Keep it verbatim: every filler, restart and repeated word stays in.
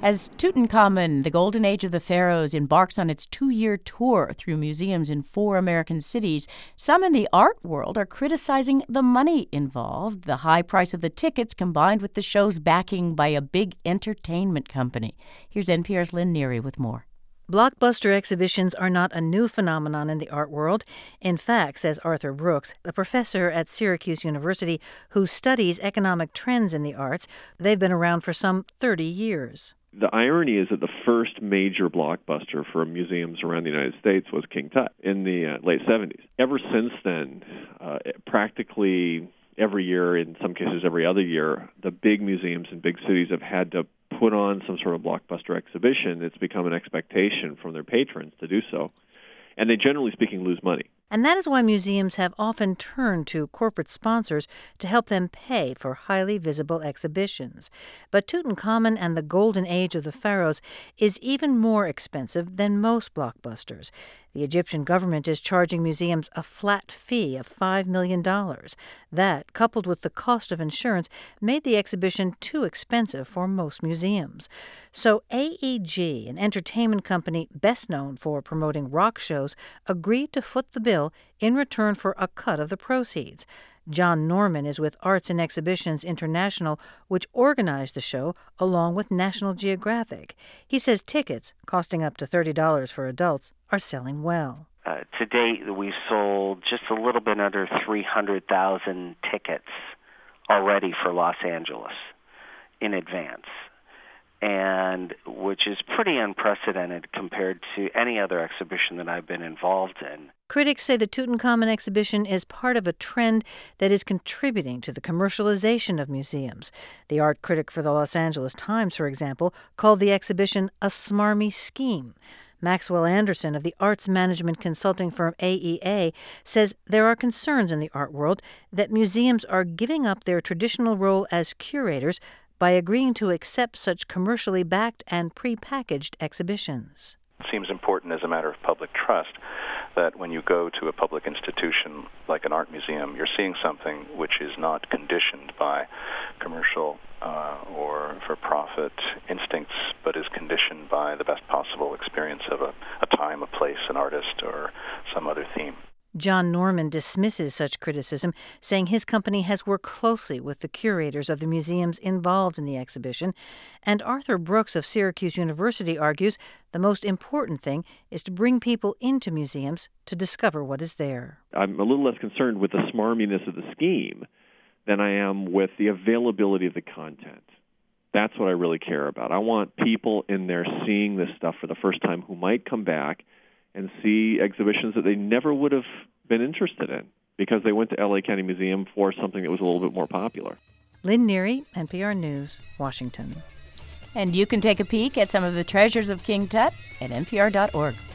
As Tutankhamun, the Golden Age of the Pharaohs, embarks on its two-year tour through museums in four American cities, some in the art world are criticizing the money involved, the high price of the tickets combined with the show's backing by a big entertainment company. Here's N P R's Lynn Neary with more. Blockbuster exhibitions are not a new phenomenon in the art world. In fact, says Arthur Brooks, a professor at Syracuse University who studies economic trends in the arts, they've been around for some thirty years. The irony is that the first major blockbuster for museums around the United States was King Tut in the uh, late seventies. Ever since then, uh, practically every year, in some cases every other year, the big museums in big cities have had to put on some sort of blockbuster exhibition. It's become an expectation from their patrons to do so. And they, generally speaking, lose money. And that is why museums have often turned to corporate sponsors to help them pay for highly visible exhibitions. But Tutankhamun and the Golden Age of the Pharaohs is even more expensive than most blockbusters. The Egyptian government is charging museums a flat fee of five million dollars. That, coupled with the cost of insurance, made the exhibition too expensive for most museums. So A E G, an entertainment company best known for promoting rock shows, agreed to foot the bill in return for a cut of the proceeds. John Norman is with Arts and Exhibitions International, which organized the show along with National Geographic. He says tickets, costing up to thirty dollars for adults, are selling well. Uh, to date, we've sold just a little bit under three hundred thousand tickets already for Los Angeles in advance, and which is pretty unprecedented compared to any other exhibition that I've been involved in. Critics say the Tutankhamun exhibition is part of a trend that is contributing to the commercialization of museums. The art critic for the Los Angeles Times, for example, called the exhibition a smarmy scheme. Maxwell Anderson of the arts management consulting firm A E A says there are concerns in the art world that museums are giving up their traditional role as curators by agreeing to accept such commercially backed and prepackaged exhibitions. It seems important as a matter of public trust that when you go to a public institution like an art museum, you're seeing something which is not conditioned by commercial uh, or for-profit instincts, but is conditioned by the best possible experience of a, a time, a place, an artist, or some other theme. John Norman dismisses such criticism, saying his company has worked closely with the curators of the museums involved in the exhibition. And Arthur Brooks of Syracuse University argues the most important thing is to bring people into museums to discover what is there. I'm a little less concerned with the smarminess of the scheme than I am with the availability of the content. That's what I really care about. I want people in there seeing this stuff for the first time who might come back and see exhibitions that they never would have been interested in because they went to L A County Museum for something that was a little bit more popular. Lynn Neary, N P R News, Washington. And you can take a peek at some of the treasures of King Tut at N P R dot org.